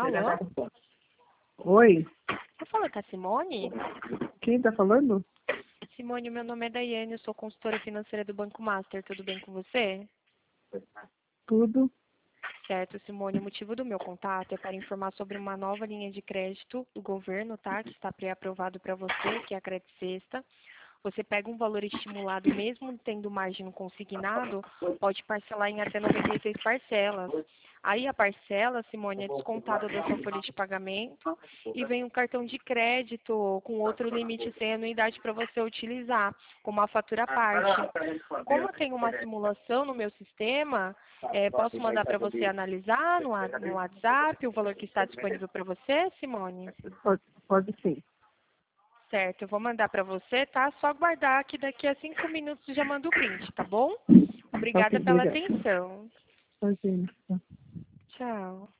Alô? Oi, Eu falo com a Simone? quem tá falando? Simone, meu nome é Daiane, eu sou consultora financeira do Banco Master. Tudo bem com você? Tudo? Certo, Simone. O motivo do meu contato é para informar sobre uma nova linha de crédito do governo, tá? Que está pré-aprovado para você, que é a Crédito Sexta. Você pega um valor estimulado, mesmo tendo margem no consignado, pode parcelar em até 96 parcelas. Aí a parcela, Simone, é descontada da sua folha de pagamento e vem um cartão de crédito com outro limite sem anuidade para você utilizar, com uma fatura à parte. Como eu tenho uma simulação no meu sistema, posso mandar para você analisar no WhatsApp o valor que está disponível para você, Simone? Pode sim. Certo, eu vou mandar para você, tá? Só aguardar que daqui a 5 minutos já mando o print, tá bom? Ok, Obrigada pela obrigada. atenção. Imagina. Tchau.